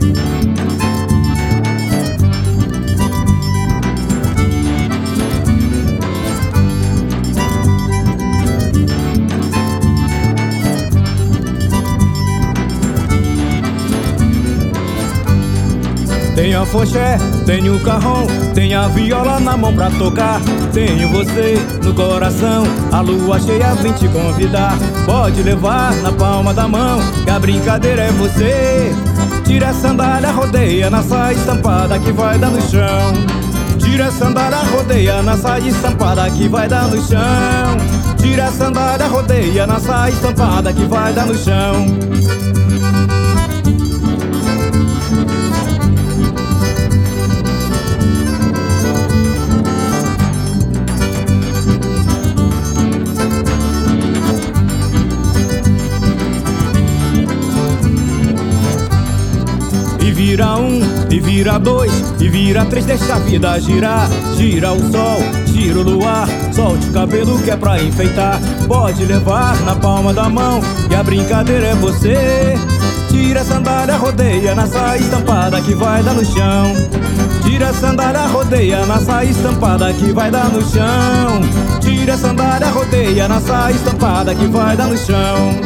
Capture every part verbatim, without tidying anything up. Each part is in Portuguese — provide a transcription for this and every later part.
Tenho a foché, tenho o carrão, tenho a viola na mão pra tocar. Tenho você no coração, a lua cheia vem te convidar. Pode levar na palma da mão, que a brincadeira é você. Tira a sandália, rodeia na saia estampada que vai dar no chão. Tira a sandália, rodeia na saia estampada que vai dar no chão. Tira a sandália, rodeia na saia estampada que vai dar no chão. E vira um, e vira dois, e vira três, deixa a vida girar. Gira o sol, gira o luar, solte o cabelo que é pra enfeitar. Pode levar na palma da mão, e a brincadeira é você. Tira a sandália, rodeia na saia estampada que vai dar no chão. Tira a sandália, rodeia na saia estampada que vai dar no chão. Tira a sandália, rodeia na saia estampada que vai dar no chão.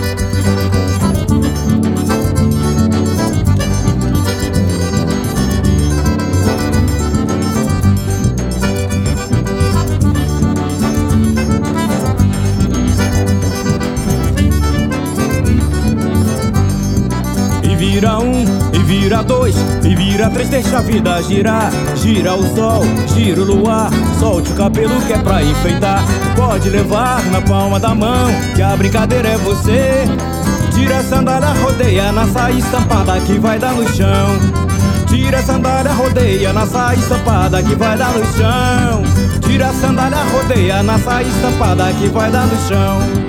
E vira um, e vira dois, e vira três, deixa a vida girar. Gira o sol, gira o luar, solte o cabelo que é pra enfeitar. Pode levar na palma da mão, que a brincadeira é você. Tira a sandália, rodeia na saia estampada que vai dar no chão. Tira a sandália, rodeia na saia estampada que vai dar no chão. Tira a sandália, rodeia na saia estampada que vai dar no chão.